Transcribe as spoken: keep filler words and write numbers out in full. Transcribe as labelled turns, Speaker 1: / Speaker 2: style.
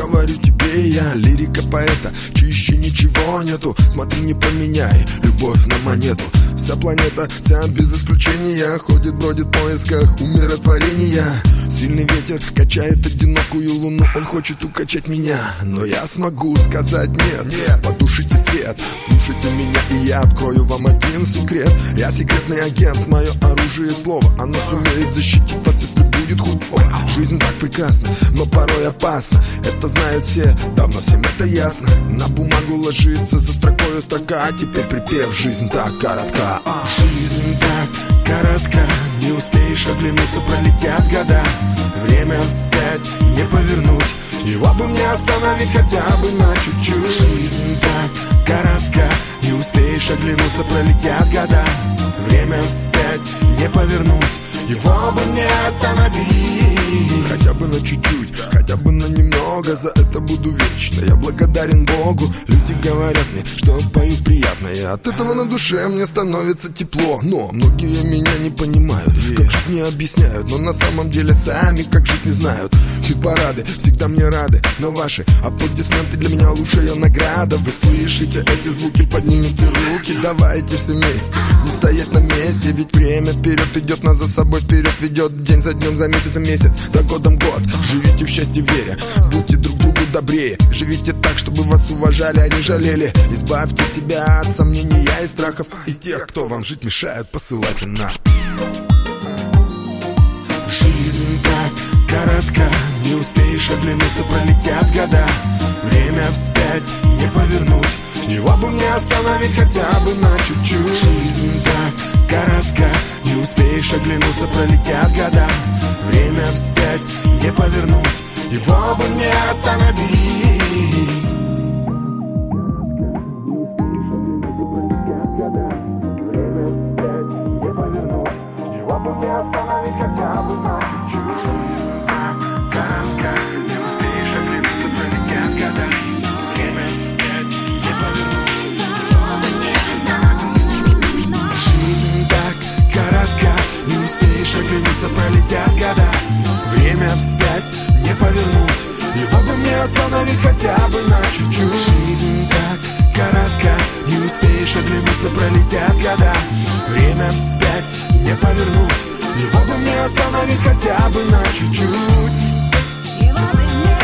Speaker 1: говорю тебе я, лирика поэта, чище ничего нету. Смотри, не поменяй любовь на монету. Вся планета, вся без исключения, ходит, бродит в поисках умиротворения. Сильный ветер качает одинокую луну, он хочет укачать меня, но я смогу сказать нет. Нет, потушите свет, слушайте меня, и я открою вам один секрет. Я секретный агент, мое оружие и слово, оно сумеет защитить вас, если будет худо. Жизнь так прекрасна, но порой опасна, это знают все, давно всем это ясно. На бумагу ложится за строкою строка, теперь припев: жизнь так коротка. Жизнь так коротка, не успеешь оглянуться, пролетят года. Время вспять не повернуть, его бы мне остановить хотя бы на чуть-чуть. Жизнь так коротка, не успеешь оглянуться, пролетят года. Время вспять не повернуть, его бы мне остановить хотя бы на чуть-чуть, хотя бы на немного. За это буду вечно, я благодарен Богу. Люди говорят мне, что пою приятно, и от этого на душе мне становится тепло. Но многие меня не понимают, как жить не объясняют, но на самом деле сами как жить не знают. Хит-парады всегда мне рады, но ваши аплодисменты для меня лучшая награда. Вы слышите эти звуки, поднимите руки, давайте все вместе не стоять на месте, ведь время вперед идет, нас за собой вперед ведет. День за днем, за месяцем месяц, за годом год. Живите в счастье веря, будьте друг другу добрее. Живите так, чтобы вас уважали, а не жалели. Избавьте себя от сомнений и страхов, и тех, кто вам жить мешают, посылайте на. Жизнь так коротка, не успеешь оглянуться, пролетят года. Время вспять не повернуть, его бы мне остановить хотя бы на чуть-чуть. Жизнь так коротка, не успеешь оглянуться, пролетят года. Время вспять не повернуть, его бы мне остановить. Время вспять не повернуть, его бы мне остановить хотя бы на чуть-чуть. Коротка, не успеешь оглянуться, пролетят года. Время вспять не повернуть, его бы мне остановить. Жизнь так коротка, не успеешь оглянуться, пролетят года. Время вспять не повернуть, его бы мне остановить хотя бы на чуть-чуть. Жизнь так коротка, не успеешь оглянуться, пролетят года. Время вспять не повернуть, его бы мне остановить хотя бы на чуть-чуть. Его бы мне